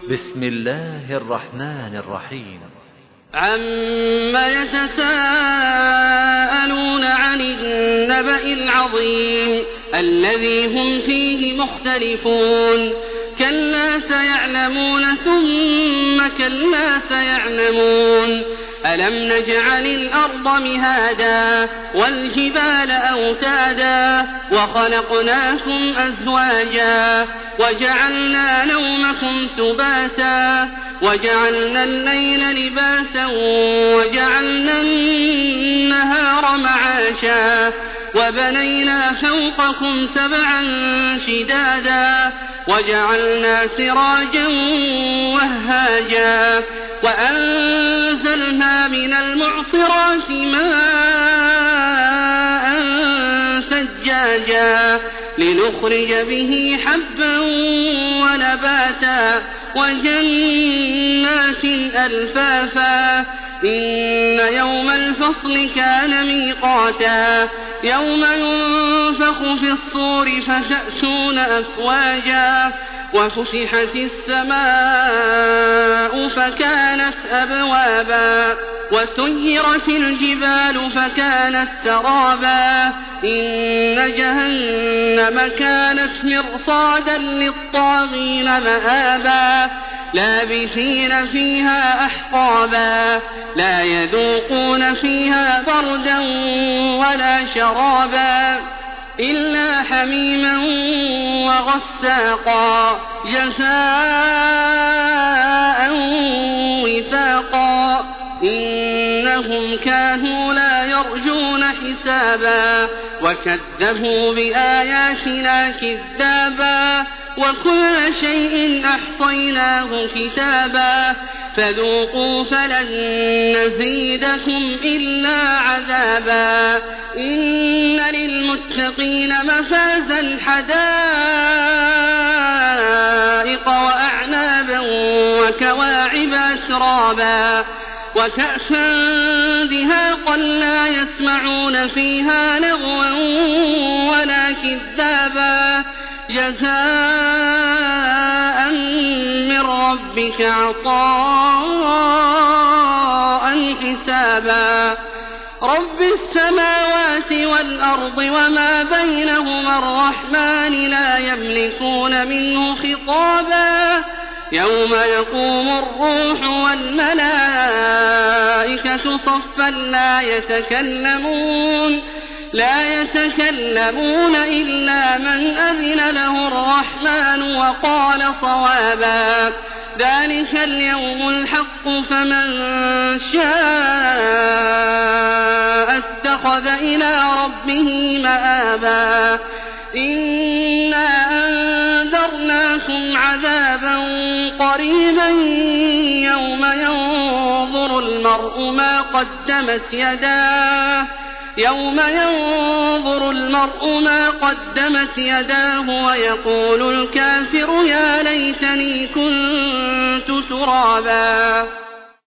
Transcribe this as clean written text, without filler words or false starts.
بسم الله الرحمن الرحيم. عما يتساءلون عن النبأ العظيم الذي هم فيه مختلفون كلا سيعلمون ثم كلا سيعلمون ألم نجعل الأرض مهادا والجبال أوتادا وخلقناكم أزواجا وجعلنا نومكم سباتا وجعلنا الليل لباسا وجعلنا النهار معاشا وبنينا فوقكم سبعا شدادا وجعلنا سراجا وهاجا وأنزلنا من المعصرات ماء ثجاجا لنخرج به حبا ونباتا وجنات ألفافا إن يوم الفصل كان ميقاتا يوم ينفخ في الصور فتأتون أفواجا وفتحت السماء فكانت أبوابا وسيرت الجبال فكانت سرابا إن جهنم كانت مرصادا للطاغين مآبا لابثين فيها أحقابا لا يذوقون فيها بردا ولا شرابا إلا حميما وغساقا جزاء وفاقا إنهم كانوا لا يرجون حسابا وكذبوا بآياتنا كذابا وكل شيء أحصيناه كتابا فذوقوا فلن نزيدكم إلا عذابا إن للمتقين مفازا حدائق وأعنابا وكواعب أترابا وكأسا دهاقا لا يسمعون فيها لغوا ولا كذابا جزاء من ربك عطاء حسابا رب السماوات والأرض وما بينهما الرحمن لا يملكون منه خطابا يوم يقوم الروح والملائكة صفا لا يتكلمون إلا من أذن له الرحمن وقال صوابا ذلك اليوم الحق فمن شاء اتخذ إلى ربه مآبا إنا أنذرناكم عذابا قريبا يوم ينظر المرء ما قدمت يداه ويقول الكافر يا ليتني كنت ترابا